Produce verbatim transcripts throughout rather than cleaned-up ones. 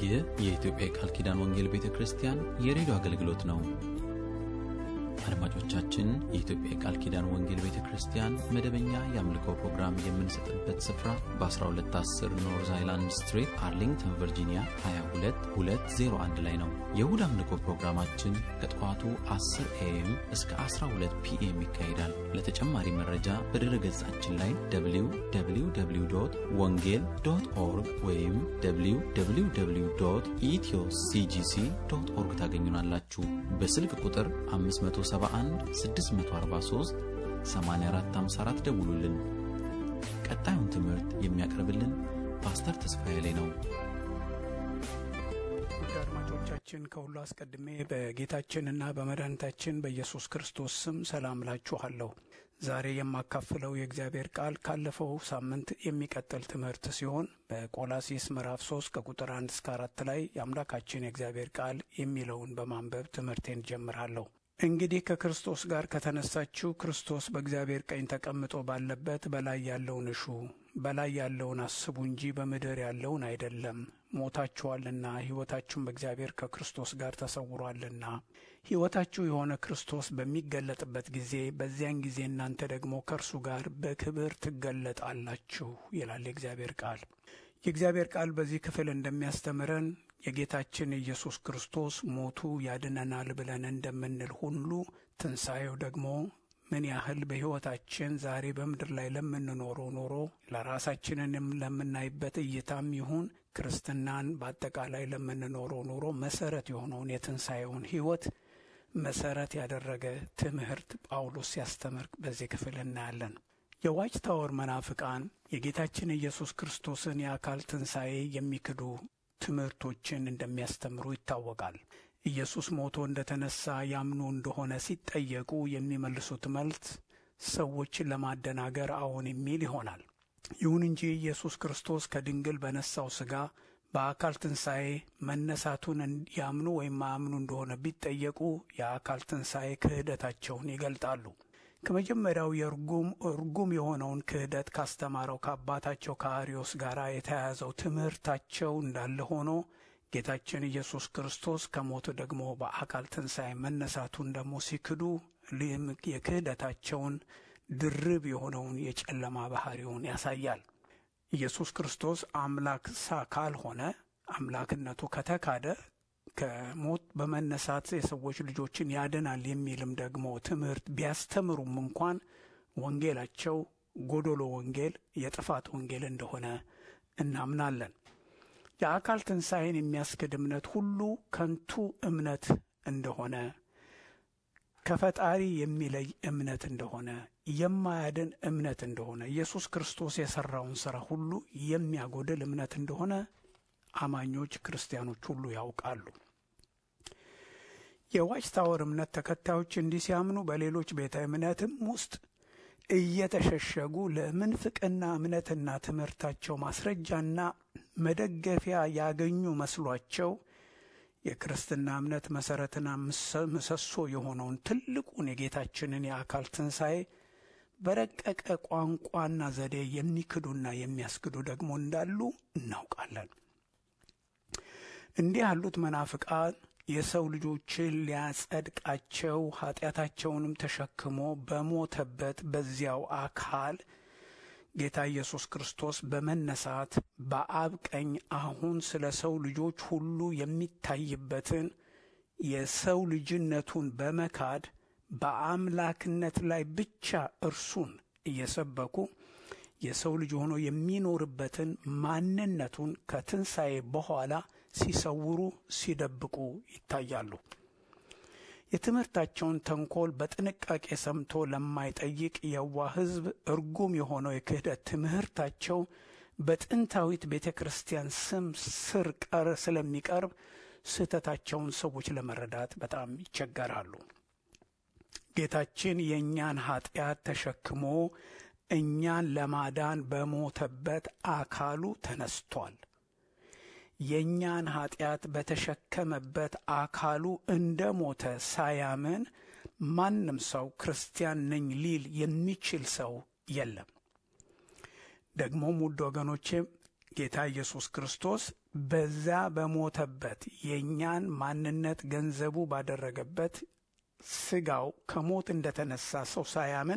ይህ የኢትዮጵያ ቃል ኪዳን ወንጌል ቤተክርስቲያን የሬዲዮ አገልግሎት ነው። አድማጮቻችን፣ የኢትዮጵያ ቃል ኪዳን ወንጌል ቤተክርስቲያን መደበኛ የአምልኮ ፕሮግራም የምንሰጥበት ስፍራ በ12 አስር ኖርዝ አይላንድ ስትሪት አርሊንግተን ቨርጂኒያ ሃያ ሁለት ሁለት ዜሮ አንድ ላይ ነው። የእሁድ አምልኮ ፕሮግራማችን ከጠዋቱ አስር ኤኤም እስከ አስራ ሁለት ፒኤም ይካሄዳል። ለተጨማሪ መረጃ በድረ ገጻችን ላይ ደብሊው ደብሊው ደብሊው ዶት ወንጌል ዶት ኦርግ ወይም ደብሊው ደብሊው ደብሊው ዶት ኢትዮ ሲጂሲ ዶት ኦርግ ታገኙናላችሁ። በስልክ ቁጥር አምስት መቶ ሰባ አንድ ስድስት መቶ አርባ ሶስት ሰማንያ አራት ሃምሳ አራት ደውሉልን። ቀጣዩን ትምህርት የሚያቀርብልን ፓስተር ተስፋዬ ላይ ነው። አድማጮቻችን፣ ከሁሉ አስቀድሜ በጌታችንና በመድኃኒታችን በኢየሱስ ክርስቶስ ስም ሰላም እላችኋለሁ። ዛሬ የማካፍለው የእግዚአብሔር ቃል ካለፈው ሳምንት የሚቀጥል ትምህርት ሲሆን በቆላስይስ ምዕራፍ ሶስት ከቁጥር አንድ እስከ አራት ላይ የአምላካችን የእግዚአብሔር ቃል የሚለውን በማንበብ ትምህርቴን ጀምራለሁ። እንግዲህ ከክርስቶስ ጋር ከተነሳችሁ ክርስቶስ በእግዚአብሔር ቀኝ ተቀምጦ ባለበት በላይ ያለውን እሹ፣ በላይ ያለውን አስቡ እንጂ በምድር ያለውን አይደለም። ሞታችኋልና ሕይወታችሁም በእግዚአብሔር ከክርስቶስ ጋር ተሰውሯልና፣ ሕይወታችሁ የሆነ ክርስቶስ በሚገለጥበት ጊዜ በዚያን ጊዜ እናንተ ደግሞ ከእርሱ ጋር በክብር ትገለጣላችሁ ይላል የእግዚአብሔር ቃል። የእግዚአብሔር ቃል በዚህ ክፍል እንደሚያስተምረን የጌታችን ኢየሱስ ክርስቶስ ሞቱ ያድነናል ብለን እንደምንል ሁሉ ትንሣኤው ደግሞ ምን ያህል በሕይወታችን ዛሬ በምድር ላይ ለምንኖረው ኖሮ ለራሳችንንም ለምናይበት እይታም ይሁን ክርስትናን በአጠቃላይ ለምንኖረው ኖሮ መሰረት የሆነውን የትንሣኤውን ሕይወት መሰረት ያደረገ ትምህርት ጳውሎስ ሲያስተምር በዚህ ክፍል እናያለን። የዋች ታወር መናፍቃን የጌታችን ኢየሱስ ክርስቶስን የአካል ትንሣኤ የሚክዱ ትምህርቶችን እንደሚያስተምሩ ይታወቃል። ኢየሱስ ሞቶ እንደተነሳ ያምኑ እንደሆነ ሲጠየቁ የሚመልሱት መልስ ሰዎችን ለማደናገር አዎን የሚል ይሆናል። ይሁን እንጂ ኢየሱስ ክርስቶስ ከድንግል በነሳው ሥጋ በአካል ትንሣኤ መነሳቱን ያምኑ ወይም ማያምኑ እንደሆነ ቢጠየቁ የአካል ትንሣኤ ክህደታቸውን ይገልጣሉ። ከመጀመሪያው የርጉም እርጉም የሆነውን ክህደት ካስተማረው ከአባታቸው ከአርዮስ ጋር የተያያዘው ትምህርታቸው እንዳለ ሆኖ ጌታችን ኢየሱስ ክርስቶስ ከሞት ደግሞ በአካል ትንሣኤ መነሳቱን ደግሞ ሲክዱ የክህደታቸውን ድርብ የሆነውን የጨለማ ባህሪውን ያሳያል። ኢየሱስ ክርስቶስ አምላክ ካልሆነ አምላክነቱ ከተካደ ከሞት በመነሳት የሰዎች ልጆችን ያድናል የሚልም ደግሞ ትምህርት ቢያስተምሩም እንኳን ወንጌላቸው ጎዶሎ ወንጌል፣ የጥፋት ወንጌል እንደሆነ እናምናለን። የአካል ትንሣኤን የሚያስክድ እምነት ሁሉ ከንቱ እምነት እንደሆነ፣ ከፈጣሪ የሚለይ እምነት እንደሆነ፣ የማያድን እምነት እንደሆነ፣ ኢየሱስ ክርስቶስ የሠራውን ሥራ ሁሉ የሚያጎድል እምነት እንደሆነ አማኞች ክርስቲያኖች ሁሉ ያውቃሉ። የዋች ታወር እምነት ተከታዮች እንዲህ ሲያምኑ በሌሎች ቤተ እምነትም ውስጥ እየተሸሸጉ ለምንፍቅና እምነትና ትምህርታቸው ማስረጃና መደገፊያ ያገኙ መስሏቸው የክርስትና እምነት መሠረትና ምሰሶ የሆነውን ትልቁን የጌታችንን የአካል ትንሣኤ በረቀቀ ቋንቋና ዘዴ የሚክዱና የሚያስክዱ ደግሞ እንዳሉ እናውቃለን። እንዲህ ያሉት መናፍቃን የሰው ልጆችን ሊያጸድቃቸው ኃጢአታቸውንም ተሸክሞ በሞተበት በዚያው አካል ጌታ ኢየሱስ ክርስቶስ በመነሳት በአብ ቀኝ አሁን ስለ ሰው ልጆች ሁሉ የሚታይበትን የሰው ልጅነቱን በመካድ በአምላክነት ላይ ብቻ እርሱን እየሰበኩ የሰው ልጅ ሆኖ የሚኖርበትን ማንነቱን ከትንሣኤ በኋላ ሲሰውሩ ሲደብቁ ይታያሉ። የትምህርታቸውን ተንኮል በጥንቃቄ ሰምቶ ለማይጠይቅ የዋህ ሕዝብ እርጉም የሆነው የክህደት ትምህርታቸው በጥንታዊት ቤተ ክርስቲያን ስም ስር ቀር ስለሚቀርብ ስህተታቸውን ሰዎች ለመረዳት በጣም ይቸገራሉ። ጌታችን የእኛን ኃጢአት ተሸክሞ እኛን ለማዳን በሞተበት አካሉ ተነስቷል። የእኛን ኃጢአት በተሸከመበት አካሉ እንደ ሞተ ሳያምን ማንም ሰው ክርስቲያን ነኝ ሊል የሚችል ሰው የለም። ደግሞም ውድ ወገኖቼ ጌታ ኢየሱስ ክርስቶስ በዛ በሞተበት የኛን ማንነት ገንዘቡ ባደረገበት ስጋው ከሞት እንደተነሳ ሰው ሳያምን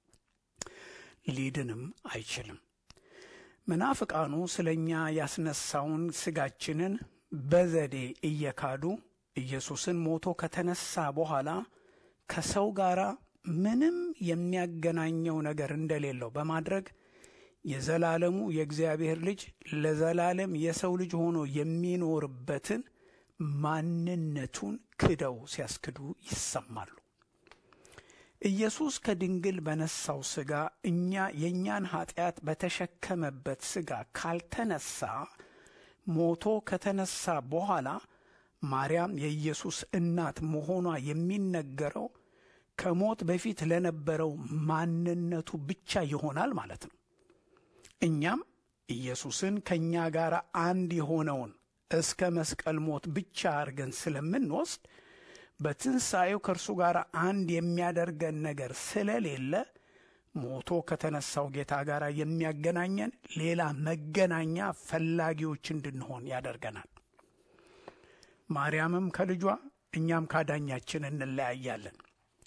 ሊድንም አይችልም። መናፍቃኑ ስለኛ ያስነሳውን ስጋችንን በዘዴ እየካዱ ኢየሱስን ሞቶ ከተነሳ በኋላ ከሰው ጋር ምንም የሚያገናኘው ነገር እንደሌለው በማድረግ የዘላለሙ የእግዚአብሔር ልጅ ለዘላለም የሰው ልጅ ሆኖ የሚኖርበትን ማንነቱን ክደው ሲያስክዱ ይሰማሉ። ኢየሱስ ከድንግል በነሳው ሥጋ እኛ የእኛን ኀጢአት በተሸከመበት ሥጋ ካልተነሳ ሞቶ ከተነሳ በኋላ ማርያም የኢየሱስ እናት መሆኗ የሚነገረው ከሞት በፊት ለነበረው ማንነቱ ብቻ ይሆናል ማለት ነው። እኛም ኢየሱስን ከእኛ ጋር አንድ የሆነውን እስከ መስቀል ሞት ብቻ አድርገን ስለምንወስድ በትንሣኤው ከእርሱ ጋር አንድ የሚያደርገን ነገር ስለሌለ ሞቶ ከተነሳው ጌታ ጋር የሚያገናኘን ሌላ መገናኛ ፈላጊዎች እንድንሆን ያደርገናል። ማርያምም ከልጇ እኛም ካዳኛችን እንለያያለን።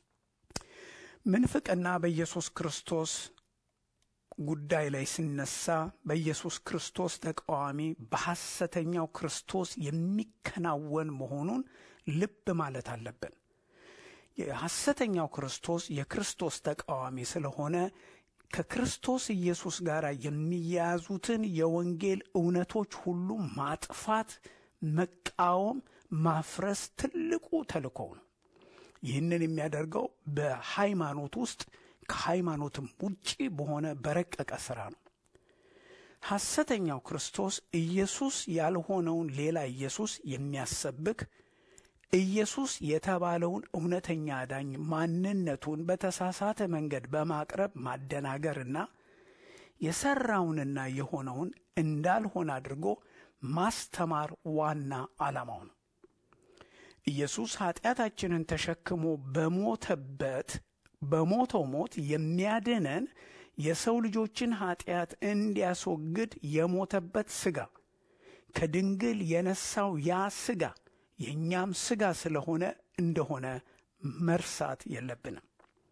ምንፍቅና በኢየሱስ ክርስቶስ ጉዳይ ላይ ሲነሳ በኢየሱስ ክርስቶስ ተቃዋሚ በሐሰተኛው ክርስቶስ የሚከናወን መሆኑን ልብ ማለት አለብን። የሐሰተኛው ክርስቶስ የክርስቶስ ተቃዋሚ ስለሆነ ከክርስቶስ ኢየሱስ ጋር የሚያያዙትን የወንጌል እውነቶች ሁሉ ማጥፋት፣ መቃወም፣ ማፍረስ ትልቁ ተልእኮው ነው። ይህንን የሚያደርገው በሃይማኖት ውስጥ ከሃይማኖትም ውጪ በሆነ በረቀቀ ሥራ ነው። ሐሰተኛው ክርስቶስ ኢየሱስ ያልሆነውን ሌላ ኢየሱስ የሚያሰብክ ኢየሱስ የተባለውን እውነተኛ አዳኝ ማንነቱን በተሳሳተ መንገድ በማቅረብ ማደናገርና የሠራውንና የሆነውን እንዳልሆነ አድርጎ ማስተማር ዋና ዓላማው ነው። ኢየሱስ ኀጢአታችንን ተሸክሞ በሞተበት በሞተው ሞት የሚያድነን የሰው ልጆችን ኀጢአት እንዲያስወግድ የሞተበት ሥጋ ከድንግል የነሳው ያ ሥጋ የእኛም ሥጋ ስለሆነ እንደሆነ መርሳት የለብንም።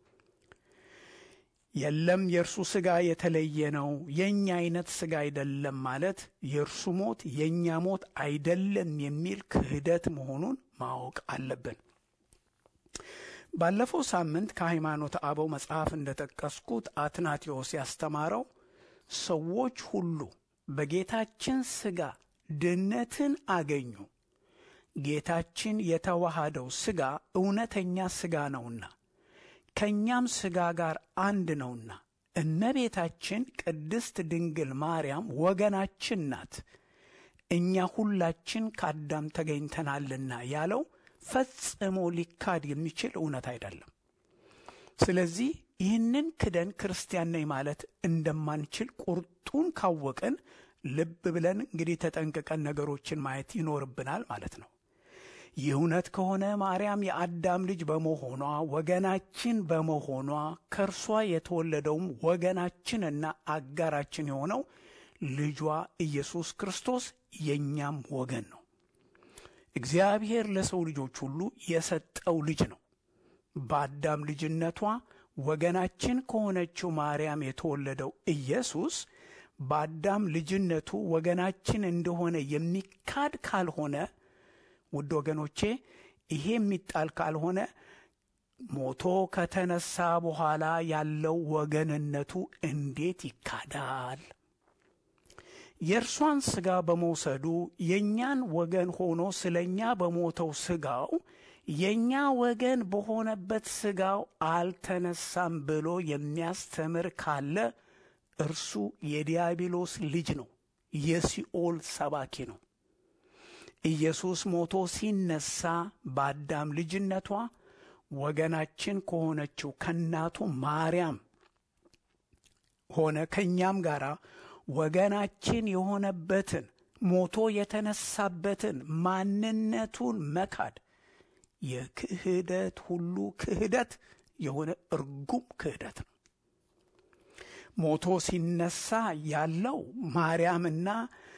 የለም የእርሱ ሥጋ የተለየ ነው፣ የእኛ አይነት ሥጋ አይደለም ማለት የእርሱ ሞት የእኛ ሞት አይደለም የሚል ክህደት መሆኑን ማወቅ አለብን። ባለፈው ሳምንት ከሃይማኖት አበው መጽሐፍ እንደጠቀስኩት አትናቴዎስ ያስተማረው ሰዎች ሁሉ በጌታችን ሥጋ ድነትን አገኙ፣ ጌታችን የተዋሃደው ሥጋ እውነተኛ ሥጋ ነውና ከእኛም ሥጋ ጋር አንድ ነውና እመቤታችን ቅድስት ድንግል ማርያም ወገናችን ናት፣ እኛ ሁላችን ከአዳም ተገኝተናልና ያለው ፈጽሞ ሊካድ የሚችል እውነት አይደለም። ስለዚህ ይህንን ክደን ክርስቲያን ነኝ ማለት እንደማንችል ቁርጡን ካወቅን ልብ ብለን እንግዲህ ተጠንቅቀን ነገሮችን ማየት ይኖርብናል ማለት ነው። ይህ እውነት ከሆነ ማርያም የአዳም ልጅ በመሆኗ ወገናችን በመሆኗ ከእርሷ የተወለደውም ወገናችንና አጋራችን የሆነው ልጇ ኢየሱስ ክርስቶስ የእኛም ወገን ነው። እግዚአብሔር ለሰው ልጆች ሁሉ የሰጠው ልጅ ነው። በአዳም ልጅነቷ ወገናችን ከሆነችው ማርያም የተወለደው ኢየሱስ በአዳም ልጅነቱ ወገናችን እንደሆነ የሚካድ ካልሆነ፣ ውድ ወገኖቼ፣ ይሄ የሚጣል ካልሆነ ሞቶ ከተነሳ በኋላ ያለው ወገንነቱ እንዴት ይካዳል? የእርሷን ሥጋ በመውሰዱ የእኛን ወገን ሆኖ ስለኛ በሞተው ሥጋው የእኛ ወገን በሆነበት ሥጋው አልተነሳም ብሎ የሚያስተምር ካለ እርሱ የዲያብሎስ ልጅ ነው፣ የሲኦል ሰባኪ ነው። ኢየሱስ ሞቶ ሲነሳ በአዳም ልጅነቷ ወገናችን ከሆነችው ከእናቱ ማርያም ሆነ ከእኛም ጋር ወገናችን የሆነበትን ሞቶ የተነሳበትን ማንነቱን መካድ የክህደት ሁሉ ክህደት የሆነ እርጉም ክህደት ነው። ሞቶ ሲነሳ ያለው ማርያምና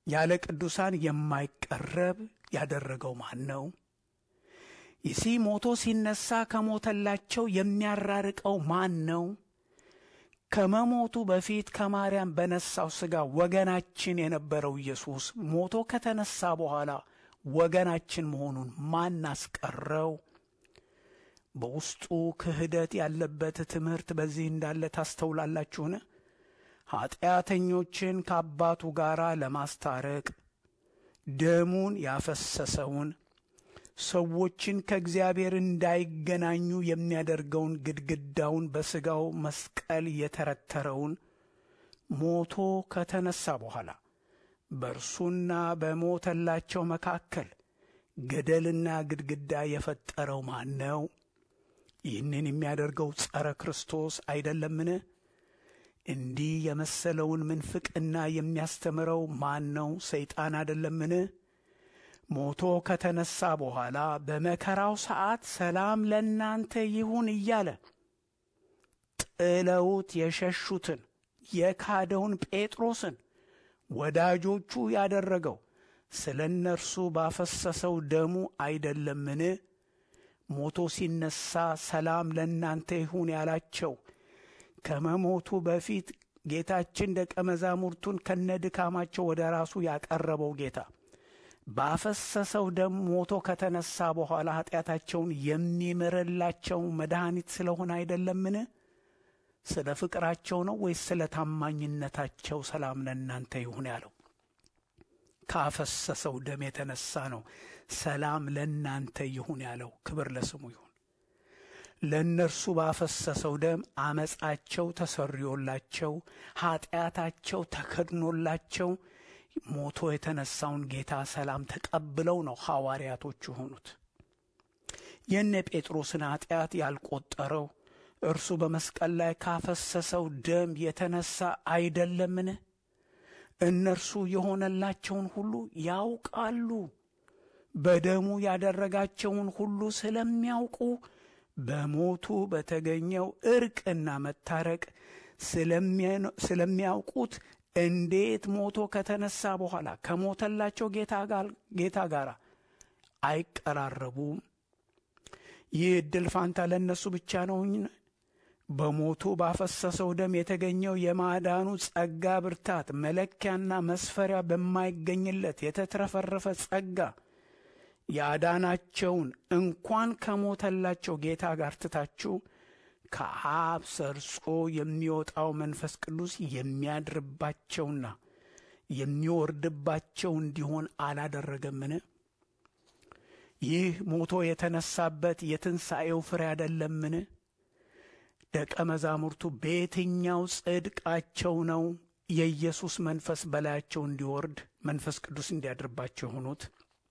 ያለ ቅዱሳን የማይቀረብ ያደረገው ማን ነው? ይሲ ሞቶ ሲነሳ ከሞተላቸው የሚያራርቀው ማን ነው? ከመሞቱ በፊት ከማርያም በነሳው ሥጋ ወገናችን የነበረው ኢየሱስ ሞቶ ከተነሳ በኋላ ወገናችን መሆኑን ማን አስቀረው? በውስጡ ክህደት ያለበት ትምህርት በዚህ እንዳለ ታስተውላላችሁን? ኀጢአተኞችን ከአባቱ ጋር ለማስታረቅ ደሙን ያፈሰሰውን ሰዎችን ከእግዚአብሔር እንዳይገናኙ የሚያደርገውን ግድግዳውን በሥጋው መስቀል የተረተረውን ሞቶ ከተነሳ በኋላ በእርሱና በሞተላቸው መካከል ገደልና ግድግዳ የፈጠረው ማን ነው? ይህንን የሚያደርገው ጸረ ክርስቶስ አይደለምን? እንዲህ የመሰለውን ምንፍቅና የሚያስተምረው ማን ነው? ሰይጣን አይደለምን? ሞቶ ከተነሳ በኋላ በመከራው ሰዓት ሰላም ለእናንተ ይሁን እያለ ጥለውት የሸሹትን የካደውን ጴጥሮስን ወዳጆቹ ያደረገው ስለ እነርሱ ባፈሰሰው ደሙ አይደለምን? ሞቶ ሲነሳ ሰላም ለእናንተ ይሁን ያላቸው ከመሞቱ በፊት ጌታችን ደቀ መዛሙርቱን ከነድካማቸው ወደ ራሱ ያቀረበው ጌታ ባፈሰሰው ደም ሞቶ ከተነሳ በኋላ ኃጢአታቸውን የሚምርላቸው መድኃኒት ስለሆነ አይደለምን? ስለ ፍቅራቸው ነው ወይስ ስለ ታማኝነታቸው ሰላም ለእናንተ ይሁን ያለው? ካፈሰሰው ደም የተነሳ ነው ሰላም ለእናንተ ይሁን ያለው። ክብር ለስሙ ይሁን። ለእነርሱ ባፈሰሰው ደም አመፃቸው ተሰርዮላቸው ኃጢአታቸው ተከድኖላቸው ሞቶ የተነሳውን ጌታ ሰላም ተቀብለው ነው ሐዋርያቶች ሆኑት። የነ ጴጥሮስን ኃጢአት ያልቆጠረው እርሱ በመስቀል ላይ ካፈሰሰው ደም የተነሳ አይደለምን? እነርሱ የሆነላቸውን ሁሉ ያውቃሉ። በደሙ ያደረጋቸውን ሁሉ ስለሚያውቁ በሞቱ በተገኘው እርቅና መታረቅ ስለሚያውቁት እንዴት ሞቶ ከተነሳ በኋላ ከሞተላቸው ጌታ ጋር ጌታ ጋር አይቀራረቡም? ይህ ዕድል ፋንታ ለእነሱ ብቻ ነውኝ? በሞቱ ባፈሰሰው ደም የተገኘው የማዳኑ ጸጋ ብርታት መለኪያና መስፈሪያ በማይገኝለት የተትረፈረፈ ጸጋ ያዳናቸውን እንኳን ከሞተላቸው ጌታ ጋር ትታችሁ ከአብ ሰርጾ የሚወጣው መንፈስ ቅዱስ የሚያድርባቸውና የሚወርድባቸው እንዲሆን አላደረገምን? ይህ ሞቶ የተነሳበት የትንሣኤው ፍሬ አይደለምን? ደቀ መዛሙርቱ በየትኛው ጽድቃቸው ነው የኢየሱስ መንፈስ በላያቸው እንዲወርድ መንፈስ ቅዱስ እንዲያድርባቸው የሆኑት?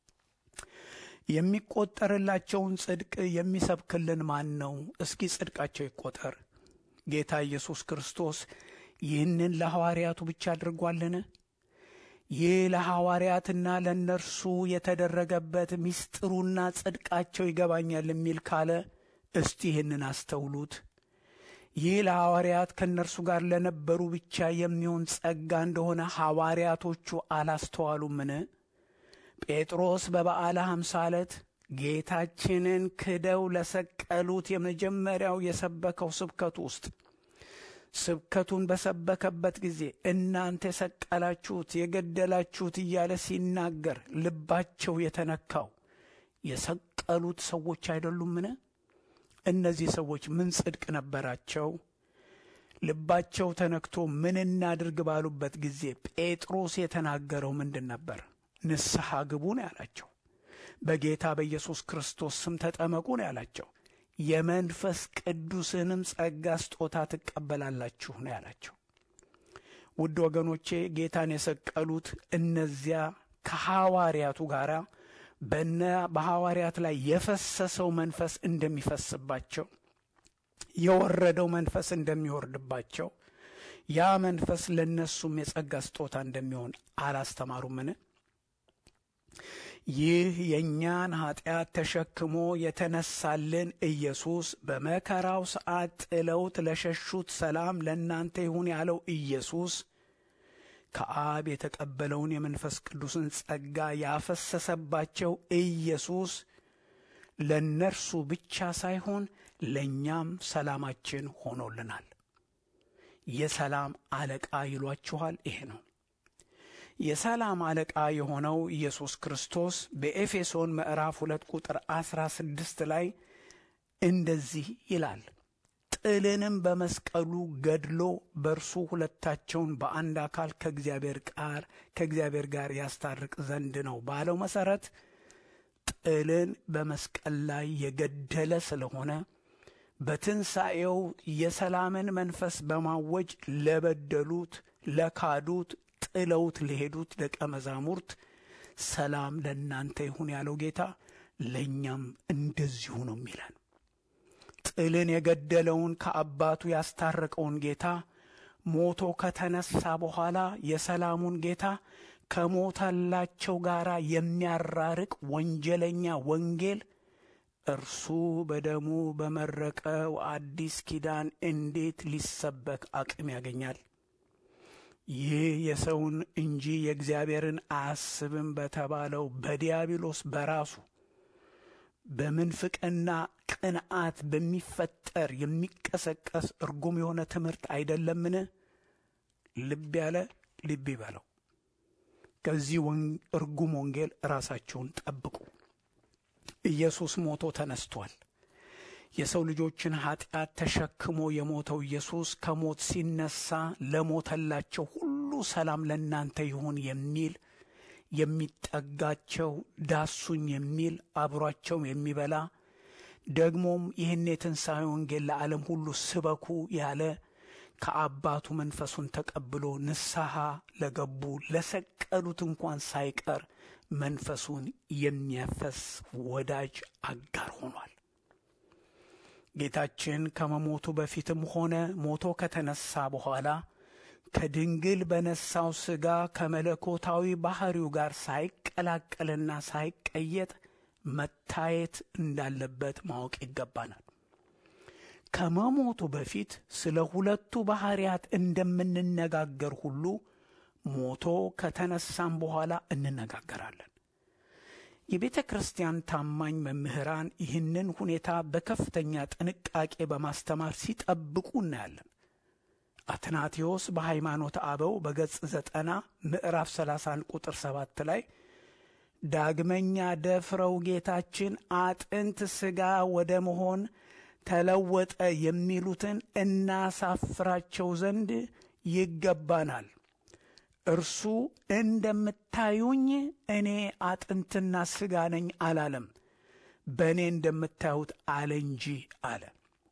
የሚቆጠርላቸውን ጽድቅ የሚሰብክልን ማን ነው? እስኪ ጽድቃቸው ይቆጠር። ጌታ ኢየሱስ ክርስቶስ ይህንን ለሐዋርያቱ ብቻ አድርጓልን? ይህ ለሐዋርያትና ለእነርሱ የተደረገበት ምስጢሩና ጽድቃቸው ይገባኛል የሚል ካለ እስቲ ይህንን አስተውሉት። ይህ ለሐዋርያት ከእነርሱ ጋር ለነበሩ ብቻ የሚሆን ጸጋ እንደሆነ ሐዋርያቶቹ አላስተዋሉምን? ጴጥሮስ በበዓለ ሃምሳ ዕለት ጌታችንን ክደው ለሰቀሉት የመጀመሪያው የሰበከው ስብከቱ ውስጥ ስብከቱን በሰበከበት ጊዜ እናንተ የሰቀላችሁት የገደላችሁት እያለ ሲናገር ልባቸው የተነካው የሰቀሉት ሰዎች አይደሉምን? እነዚህ ሰዎች ምን ጽድቅ ነበራቸው? ልባቸው ተነክቶ ምን እናድርግ ባሉበት ጊዜ ጴጥሮስ የተናገረው ምንድን ነበር? ንስሐ ግቡ ነው ያላቸው። በጌታ በኢየሱስ ክርስቶስ ስም ተጠመቁ ነው ያላቸው። የመንፈስ ቅዱስንም ጸጋ ስጦታ ትቀበላላችሁ ነው ያላቸው። ውድ ወገኖቼ ጌታን የሰቀሉት እነዚያ ከሐዋርያቱ ጋር በእነ በሐዋርያት ላይ የፈሰሰው መንፈስ እንደሚፈስባቸው የወረደው መንፈስ እንደሚወርድባቸው ያ መንፈስ ለነሱም የጸጋ ስጦታ እንደሚሆን አላስተማሩምን? ይህ የእኛን ኃጢአት ተሸክሞ የተነሳልን ኢየሱስ በመከራው ሰዓት ጥለውት ለሸሹት ሰላም ለእናንተ ይሁን ያለው ኢየሱስ ከአብ የተቀበለውን የመንፈስ ቅዱስን ጸጋ ያፈሰሰባቸው ኢየሱስ ለነርሱ ብቻ ሳይሆን ለኛም ሰላማችን ሆኖልናል። የሰላም አለቃ ይሏችኋል። ይሄ ነው የሰላም አለቃ የሆነው ኢየሱስ ክርስቶስ። በኤፌሶን ምዕራፍ ሁለት ቁጥር አስራ ስድስት ላይ እንደዚህ ይላል፣ ጥልንም በመስቀሉ ገድሎ በእርሱ ሁለታቸውን በአንድ አካል ከእግዚአብሔር ጋር ከእግዚአብሔር ጋር ያስታርቅ ዘንድ ነው ባለው መሰረት ጥልን በመስቀል ላይ የገደለ ስለሆነ በትንሣኤው የሰላምን መንፈስ በማወጅ ለበደሉት፣ ለካዱት፣ ጥለውት ለሄዱት ደቀ መዛሙርት ሰላም ለእናንተ ይሁን ያለው ጌታ ለእኛም እንደዚሁ ነው የሚለን። ጥልን የገደለውን ከአባቱ ያስታረቀውን ጌታ ሞቶ ከተነሳ በኋላ የሰላሙን ጌታ ከሞተላቸው ጋር የሚያራርቅ ወንጀለኛ ወንጌል እርሱ በደሙ በመረቀው አዲስ ኪዳን እንዴት ሊሰበክ አቅም ያገኛል? ይህ የሰውን እንጂ የእግዚአብሔርን አያስብም በተባለው በዲያብሎስ በራሱ በምንፍቅና ቅንዓት በሚፈጠር የሚቀሰቀስ እርጉም የሆነ ትምህርት አይደለምን? ልብ ያለ ልብ ይበለው። ከዚህ እርጉም ወንጌል ራሳቸውን ጠብቁ። ኢየሱስ ሞቶ ተነስቷል። የሰው ልጆችን ኃጢአት ተሸክሞ የሞተው ኢየሱስ ከሞት ሲነሳ ለሞተላቸው ሁሉ ሰላም ለእናንተ ይሁን የሚል የሚጠጋቸው ዳሱኝ የሚል አብሯቸው የሚበላ ደግሞም ይህን የትንሣኤ ወንጌል ለዓለም ሁሉ ስበኩ ያለ ከአባቱ መንፈሱን ተቀብሎ ንስሐ ለገቡ ለሰቀሉት እንኳን ሳይቀር መንፈሱን የሚያፈስ ወዳጅ አጋር ሆኗል። ጌታችን ከመሞቱ በፊትም ሆነ ሞቶ ከተነሳ በኋላ ከድንግል በነሳው ሥጋ ከመለኮታዊ ባህሪው ጋር ሳይቀላቀልና ሳይቀየጥ መታየት እንዳለበት ማወቅ ይገባናል። ከመሞቱ በፊት ስለ ሁለቱ ባህሪያት እንደምንነጋገር ሁሉ ሞቶ ከተነሳም በኋላ እንነጋገራለን። የቤተ ክርስቲያን ታማኝ መምህራን ይህንን ሁኔታ በከፍተኛ ጥንቃቄ በማስተማር ሲጠብቁ እናያለን። አትናቴዎስ በሃይማኖተ አበው በገጽ ዘጠና ምዕራፍ ሰላሳ አንድ ቁጥር ሰባት ላይ ዳግመኛ ደፍረው ጌታችን አጥንት ሥጋ ወደ መሆን ተለወጠ የሚሉትን እናሳፍራቸው ዘንድ ይገባናል። እርሱ እንደምታዩኝ እኔ አጥንትና ሥጋ ነኝ አላለም፣ በእኔ እንደምታዩት አለ እንጂ አለ።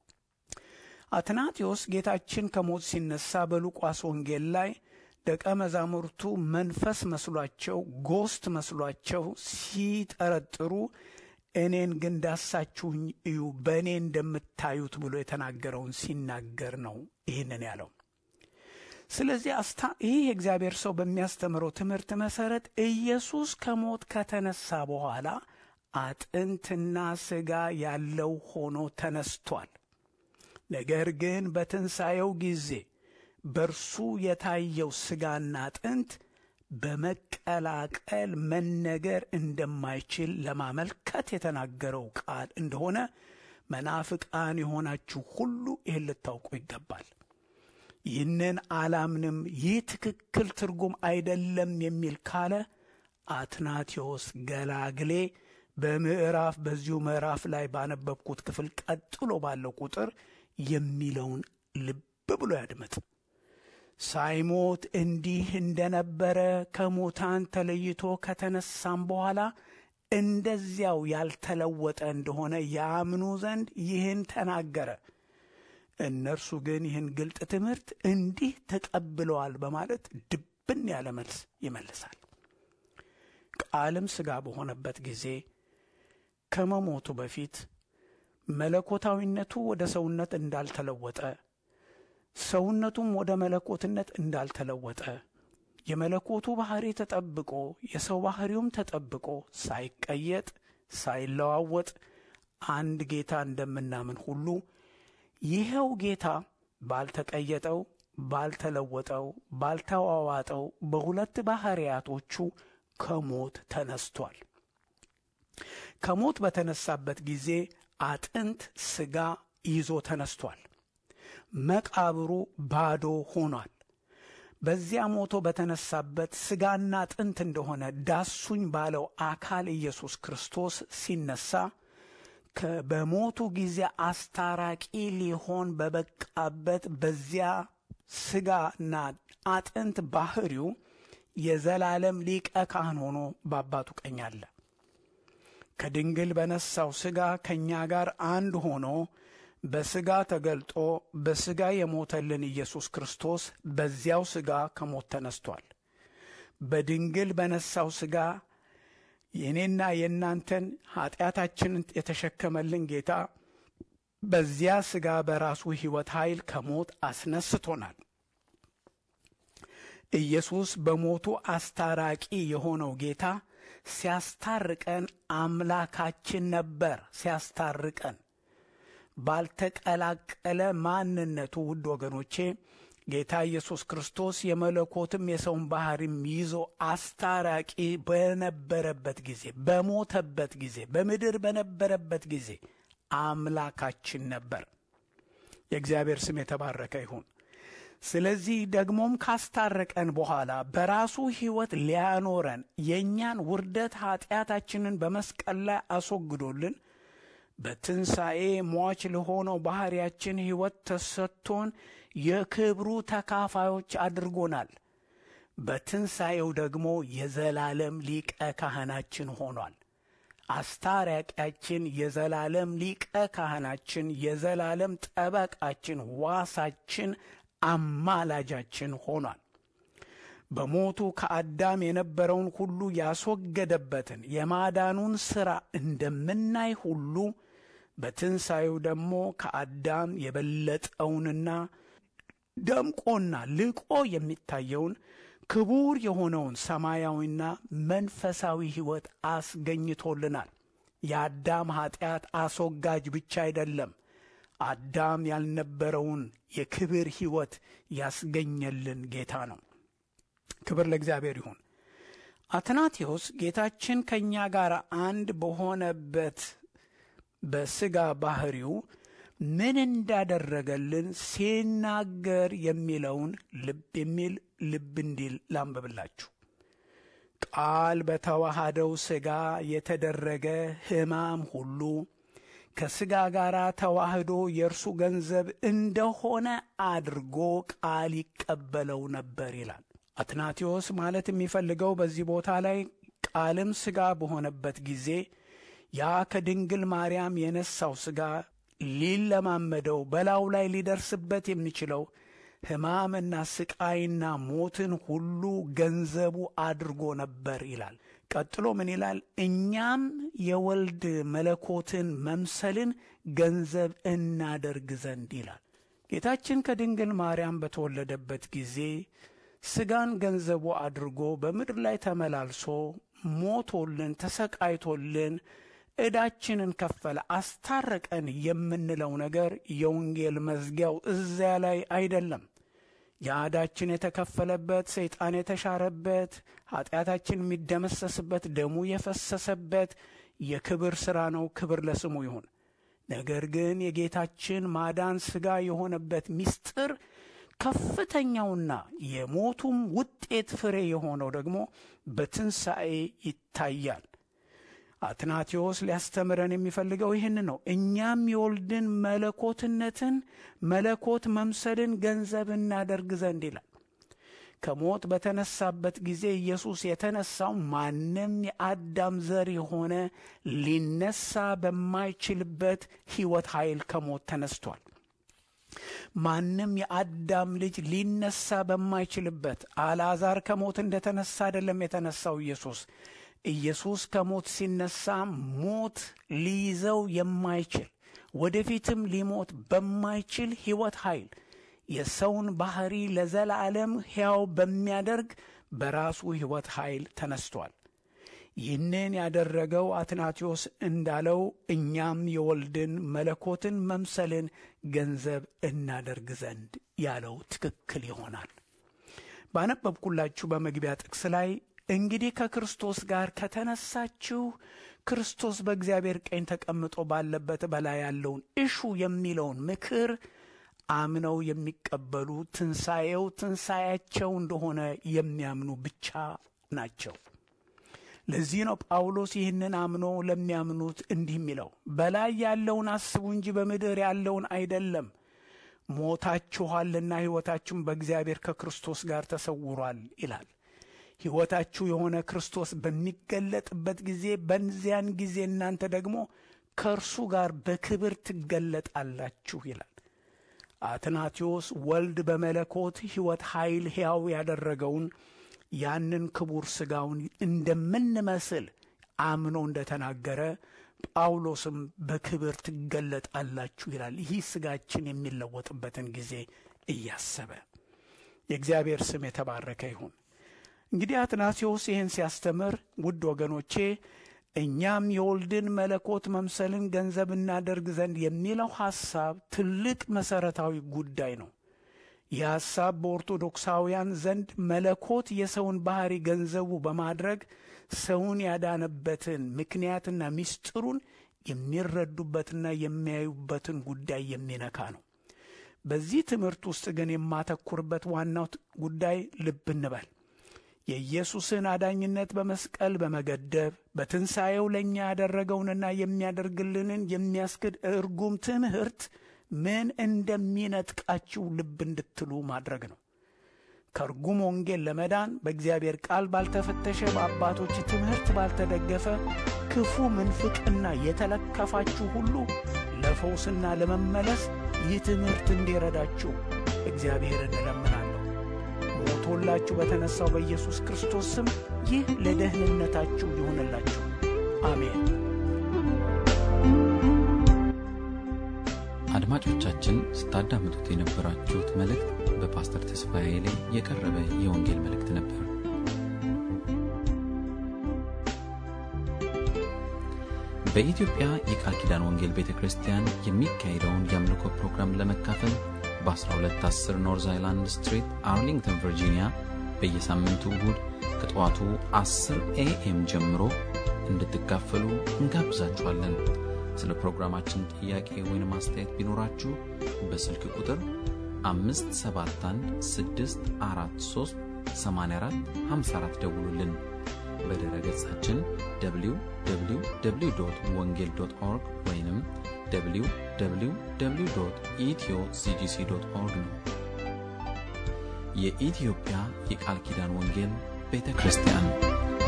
አትናቴዎስ ጌታችን ከሞት ሲነሳ በሉቃስ ወንጌል ላይ ደቀ መዛሙርቱ መንፈስ መስሏቸው ጎስት መስሏቸው ሲጠረጥሩ እኔን ግን ዳሳችሁኝ እዩ በእኔ እንደምታዩት ብሎ የተናገረውን ሲናገር ነው ይህንን ያለው። ስለዚህ አስታ ይህ የእግዚአብሔር ሰው በሚያስተምረው ትምህርት መሰረት ኢየሱስ ከሞት ከተነሳ በኋላ አጥንትና ሥጋ ያለው ሆኖ ተነስቷል። ነገር ግን በትንሣኤው ጊዜ በርሱ የታየው ሥጋና አጥንት በመቀላቀል መነገር እንደማይችል ለማመልከት የተናገረው ቃል እንደሆነ መናፍቃን የሆናችሁ ሁሉ ይህን ልታውቁ ይገባል። ይህንን አላምንም፣ ይህ ትክክል ትርጉም አይደለም የሚል ካለ አትናቴዎስ ገላግሌ በምዕራፍ በዚሁ ምዕራፍ ላይ ባነበብኩት ክፍል ቀጥሎ ባለው ቁጥር የሚለውን ልብ ብሎ ያድመጥ። ሳይሞት እንዲህ እንደነበረ ከሙታን ተለይቶ ከተነሳም በኋላ እንደዚያው ያልተለወጠ እንደሆነ ያምኑ ዘንድ ይህን ተናገረ። እነርሱ ግን ይህን ግልጥ ትምህርት እንዲህ ተቀብለዋል በማለት ድብን ያለ መልስ ይመልሳል። ቃልም ሥጋ በሆነበት ጊዜ ከመሞቱ በፊት መለኮታዊነቱ ወደ ሰውነት እንዳልተለወጠ፣ ሰውነቱም ወደ መለኮትነት እንዳልተለወጠ፣ የመለኮቱ ባህሪ ተጠብቆ የሰው ባህሪውም ተጠብቆ ሳይቀየጥ ሳይለዋወጥ አንድ ጌታ እንደምናምን ሁሉ ይሄው ጌታ ባልተቀየጠው ባልተለወጠው ባልተዋዋጠው በሁለት ባህሪያቶቹ ከሞት ተነስቷል። ከሞት በተነሳበት ጊዜ አጥንት ሥጋ ይዞ ተነስቷል። መቃብሩ ባዶ ሆኗል። በዚያ ሞቶ በተነሳበት ሥጋና አጥንት እንደሆነ ዳሱኝ ባለው አካል ኢየሱስ ክርስቶስ ሲነሳ በሞቱ ጊዜ አስታራቂ ሊሆን በበቃበት በዚያ ሥጋና አጥንት ባህሪው የዘላለም ሊቀ ካህን ሆኖ በአባቱ ቀኝ አለ። ከድንግል በነሳው ሥጋ ከእኛ ጋር አንድ ሆኖ በሥጋ ተገልጦ በሥጋ የሞተልን ኢየሱስ ክርስቶስ በዚያው ሥጋ ከሞት ተነስቷል። በድንግል በነሳው ሥጋ የእኔና የእናንተን ኀጢአታችንን የተሸከመልን ጌታ በዚያ ሥጋ በራሱ ሕይወት ኃይል ከሞት አስነስቶናል። ኢየሱስ በሞቱ አስታራቂ የሆነው ጌታ ሲያስታርቀን አምላካችን ነበር። ሲያስታርቀን ባልተቀላቀለ ማንነቱ ውድ ወገኖቼ ጌታ ኢየሱስ ክርስቶስ የመለኮትም የሰውን ባህሪም ይዞ አስታራቂ በነበረበት ጊዜ፣ በሞተበት ጊዜ፣ በምድር በነበረበት ጊዜ አምላካችን ነበር። የእግዚአብሔር ስም የተባረከ ይሁን። ስለዚህ ደግሞም ካስታረቀን በኋላ በራሱ ሕይወት ሊያኖረን የእኛን ውርደት ኀጢአታችንን በመስቀል ላይ አስወግዶልን በትንሣኤ ሟች ለሆነው ባሕርያችን ሕይወት ተሰጥቶን የክብሩ ተካፋዮች አድርጎናል። በትንሣኤው ደግሞ የዘላለም ሊቀ ካህናችን ሆኗል። አስታራቂያችን፣ የዘላለም ሊቀ ካህናችን፣ የዘላለም ጠበቃችን፣ ዋሳችን፣ አማላጃችን ሆኗል። በሞቱ ከአዳም የነበረውን ሁሉ ያስወገደበትን የማዳኑን ሥራ እንደምናይ ሁሉ በትንሣኤው ደግሞ ከአዳም የበለጠውንና ደምቆና ልቆ የሚታየውን ክቡር የሆነውን ሰማያዊና መንፈሳዊ ሕይወት አስገኝቶልናል። የአዳም ኀጢአት አስወጋጅ ብቻ አይደለም፣ አዳም ያልነበረውን የክብር ሕይወት ያስገኘልን ጌታ ነው። ክብር ለእግዚአብሔር ይሁን። አትናቴዎስ ጌታችን ከእኛ ጋር አንድ በሆነበት በሥጋ ባሕሪው ምን እንዳደረገልን ሲናገር የሚለውን ልብ የሚል ልብ እንዲል ላንብብላችሁ። ቃል በተዋሃደው ሥጋ የተደረገ ሕማም ሁሉ ከሥጋ ጋር ተዋህዶ የእርሱ ገንዘብ እንደሆነ አድርጎ ቃል ይቀበለው ነበር ይላል። አትናቴዎስ ማለት የሚፈልገው በዚህ ቦታ ላይ ቃልም ሥጋ በሆነበት ጊዜ ያ ከድንግል ማርያም የነሳው ሥጋ ሊለማመደው በላዩ ላይ ሊደርስበት የሚችለው ሕማምና ስቃይና ሞትን ሁሉ ገንዘቡ አድርጎ ነበር ይላል። ቀጥሎ ምን ይላል? እኛም የወልድ መለኮትን መምሰልን ገንዘብ እናደርግ ዘንድ ይላል። ጌታችን ከድንግል ማርያም በተወለደበት ጊዜ ሥጋን ገንዘቡ አድርጎ በምድር ላይ ተመላልሶ ሞቶልን ተሰቃይቶልን ዕዳችንን ከፈለ፣ አስታረቀን የምንለው ነገር የወንጌል መዝጊያው እዚያ ላይ አይደለም። የዕዳችን የተከፈለበት፣ ሰይጣን የተሻረበት፣ ኀጢአታችን የሚደመሰስበት፣ ደሙ የፈሰሰበት የክብር ሥራ ነው። ክብር ለስሙ ይሁን። ነገር ግን የጌታችን ማዳን ሥጋ የሆነበት ምስጢር ከፍተኛውና የሞቱም ውጤት ፍሬ የሆነው ደግሞ በትንሣኤ ይታያል። አትናቴዎስ ሊያስተምረን የሚፈልገው ይህን ነው። እኛም የወልድን መለኮትነትን መለኮት መምሰልን ገንዘብ እናደርግ ዘንድ ይላል። ከሞት በተነሳበት ጊዜ ኢየሱስ የተነሳው ማንም የአዳም ዘር የሆነ ሊነሳ በማይችልበት ሕይወት ኃይል ከሞት ተነስቷል። ማንም የአዳም ልጅ ሊነሳ በማይችልበት አልዓዛር ከሞት እንደተነሳ አይደለም የተነሳው ኢየሱስ ኢየሱስ ከሞት ሲነሳ ሞት ሊይዘው የማይችል ወደፊትም ሊሞት በማይችል ሕይወት ኃይል የሰውን ባህሪ ለዘላለም ሕያው በሚያደርግ በራሱ ሕይወት ኃይል ተነስቷል። ይህንን ያደረገው አትናቴዎስ እንዳለው እኛም የወልድን መለኮትን መምሰልን ገንዘብ እናደርግ ዘንድ ያለው ትክክል ይሆናል። ባነበብኩላችሁ በመግቢያ ጥቅስ ላይ እንግዲህ ከክርስቶስ ጋር ከተነሳችሁ ክርስቶስ በእግዚአብሔር ቀኝ ተቀምጦ ባለበት በላይ ያለውን እሹ የሚለውን ምክር አምነው የሚቀበሉ ትንሣኤው ትንሣኤያቸው እንደሆነ የሚያምኑ ብቻ ናቸው። ለዚህ ነው ጳውሎስ ይህንን አምኖ ለሚያምኑት እንዲህ የሚለው በላይ ያለውን አስቡ እንጂ በምድር ያለውን አይደለም። ሞታችኋልና ሕይወታችሁም በእግዚአብሔር ከክርስቶስ ጋር ተሰውሯል ይላል። ሕይወታችሁ የሆነ ክርስቶስ በሚገለጥበት ጊዜ በዚያን ጊዜ እናንተ ደግሞ ከእርሱ ጋር በክብር ትገለጣላችሁ ይላል። አትናቴዎስ ወልድ በመለኮት ሕይወት ኃይል ሕያው ያደረገውን ያንን ክቡር ሥጋውን እንደምንመስል አምኖ እንደተናገረ ጳውሎስም በክብር ትገለጣላችሁ ይላል። ይህ ሥጋችን የሚለወጥበትን ጊዜ እያሰበ የእግዚአብሔር ስም የተባረከ ይሁን። እንግዲህ አትናቴዎስ ይህን ሲያስተምር ውድ ወገኖቼ እኛም የወልድን መለኮት መምሰልን ገንዘብ እናደርግ ዘንድ የሚለው ሐሳብ ትልቅ መሠረታዊ ጉዳይ ነው። ይህ ሐሳብ በኦርቶዶክሳውያን ዘንድ መለኮት የሰውን ባሕሪ ገንዘቡ በማድረግ ሰውን ያዳነበትን ምክንያትና ምስጢሩን የሚረዱበትና የሚያዩበትን ጉዳይ የሚነካ ነው። በዚህ ትምህርት ውስጥ ግን የማተኩርበት ዋናው ጉዳይ ልብ እንበል የኢየሱስን አዳኝነት በመስቀል በመገደብ በትንሣኤው ለእኛ ያደረገውንና የሚያደርግልንን የሚያስክድ እርጉም ትምህርት ምን እንደሚነጥቃችሁ ልብ እንድትሉ ማድረግ ነው። ከርጉም ወንጌል ለመዳን በእግዚአብሔር ቃል ባልተፈተሸ በአባቶች ትምህርት ባልተደገፈ ክፉ ምንፍቅና የተለከፋችሁ ሁሉ ለፈውስና ለመመለስ ይህ ትምህርት እንዲረዳችሁ እግዚአብሔርን እለምናለሁ። ሞቶላችሁ በተነሳው በኢየሱስ ክርስቶስ ስም ይህ ለደህንነታችሁ ይሁንላችሁ። አሜን። አድማጮቻችን ስታዳምጡት የነበራችሁት መልእክት በፓስተር ተስፋዬ ላይ የቀረበ የወንጌል መልእክት ነበር። በኢትዮጵያ የቃል ኪዳን ወንጌል ቤተክርስቲያን የሚካሄደውን የአምልኮ ፕሮግራም ለመካፈል በ12 አስር ኖርዝ አይላንድ ስትሪት አርሊንግተን ቨርጂኒያ በየሳምንቱ እሁድ ከጠዋቱ አስር ኤኤም ጀምሮ እንድትካፈሉ እንጋብዛችኋለን። ስለ ፕሮግራማችን ጥያቄ ወይም አስተያየት ቢኖራችሁ በስልክ ቁጥር አምስት ሰባት አንድ ስድስት አራት ሶስት ሰማንያ አራት ሃምሳ አራት ደውሉልን። በድረ ገጻችን ደብሊው ደብሊው ደብሊው ዶት ወንጌል ዶት ኦርግ ወይንም ደብሊው ደብሊው ደብሊው ዶት ኢትዮ ሲጂሲ ዶት ኦርግ ነው። የኢትዮጵያ የቃል ኪዳን ወንጌል ቤተክርስቲያን